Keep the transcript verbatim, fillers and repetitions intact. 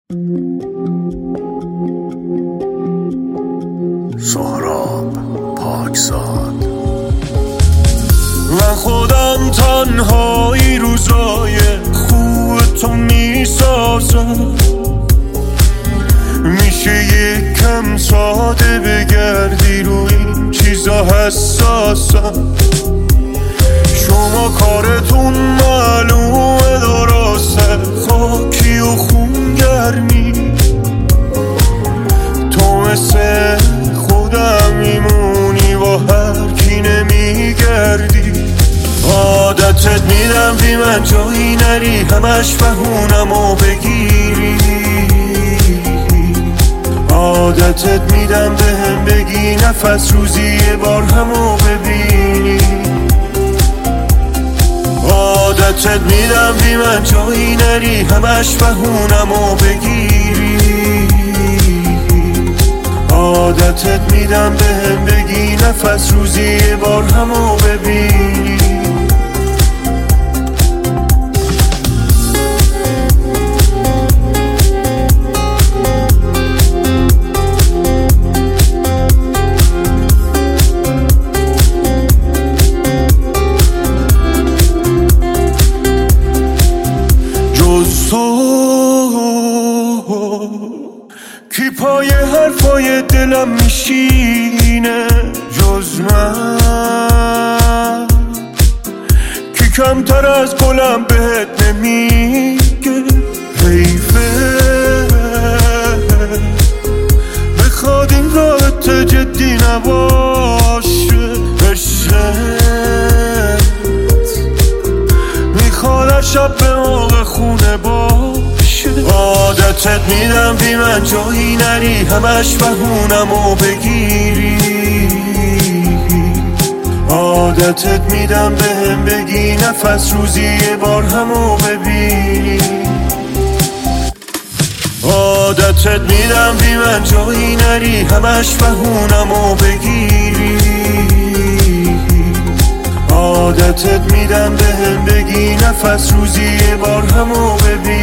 سهراب پاکزاد. من خودم تنهایی روزای خوب تو میسازم، میشه یک کم ساده بگردی روی این چیزا حساسم. شما کارتون معلومه درسته، خاکی و خونگرمی، تو مثل خودم میمونی با هر کی نمیگردی. عادتت میدم بی من جایی نری، همش بهونم و بگیری. عادتت میدم به هم بگی نفس روزی یه بار همو ببینی. عادتت میدم بی من جایی نری، همش بهونم و بگیری. عادتت میدم به هم بگی نفس روزی یه بار همو ببینی. جز تو کی پای حرفای دلم میشینه، جز من کی کمتر از گلم بهت نمیگه. حیفه بخواد این رابط جدی نباشه، عشقت میخواد شب به موقع خونه باشه. عادتت میدم بی من جایی نری، همش بهونم و بگیری. عادتت میدم به هم بگی نفس روزی یه بار همو ببینی. عادتت میدم بی من جایی نری، همش بهونم و بگیری. عادتت میدم به هم بگی نفس روزی یه بار همو ببینی.